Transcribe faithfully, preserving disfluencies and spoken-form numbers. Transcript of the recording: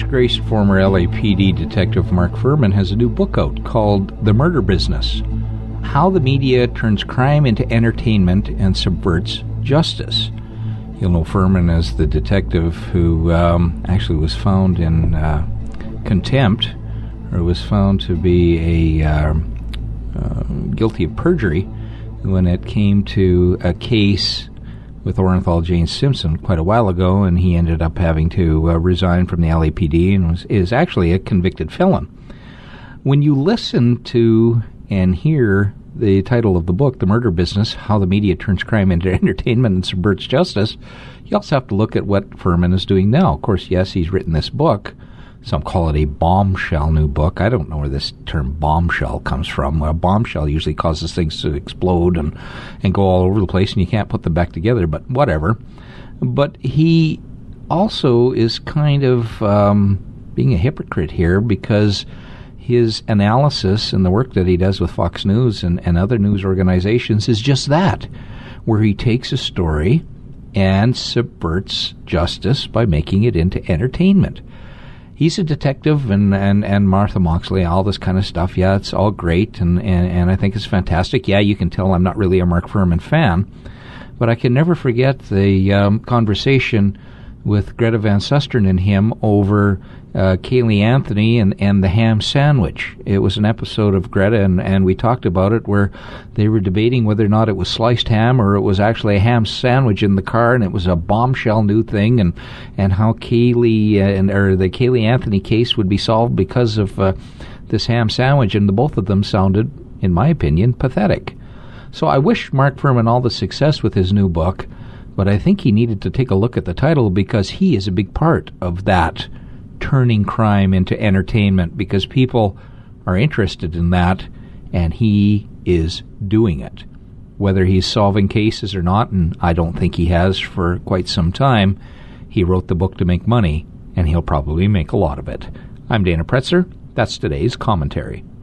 disgraced former L A P D detective Mark Fuhrman has a new book out called The Murder Business: How the Media Turns Crime into Entertainment and Subverts Justice. You'll know Fuhrman as the detective who um, actually was found in uh, contempt, or was found to be a uh, uh, guilty of perjury when it came to a case with Orenthal James Simpson quite a while ago, and he ended up having to uh, resign from the L A P D and was, is actually a convicted felon. When you listen to and hear the title of the book, The Murder Business: How the Media Turns Crime into Entertainment and Subverts Justice, you also have to look at what Fuhrman is doing now. Of course, yes, he's written this book. Some call it a bombshell new book. I don't know where this term bombshell comes from. A bombshell usually causes things to explode and, and go all over the place, and you can't put them back together, but whatever. But he also is kind of um, being a hypocrite here, because his analysis and the work that he does with Fox News and, and other news organizations is just that, where he takes a story and subverts justice by making it into entertainment. He's a detective, and, and, and Martha Moxley, all this kind of stuff. Yeah, it's all great, and, and, and I think it's fantastic. Yeah, you can tell I'm not really a Mark Fuhrman fan, but I can never forget the um, conversation with Greta Van Susteren and him over uh, Kaylee Anthony and, and the ham sandwich. It was an episode of Greta, and, and we talked about it, where they were debating whether or not it was sliced ham or it was actually a ham sandwich in the car, and it was a bombshell new thing, and, and how Kaylee uh, and or the Kaylee Anthony case would be solved because of uh, this ham sandwich, and the both of them sounded, in my opinion, pathetic. So I wish Mark Fuhrman all the success with his new book, but I think he needed to take a look at the title, because he is a big part of that, turning crime into entertainment, because people are interested in that, and he is doing it. Whether he's solving cases or not, and I don't think he has for quite some time, he wrote the book to make money, and he'll probably make a lot of it. I'm Dana Pretzer. That's today's commentary.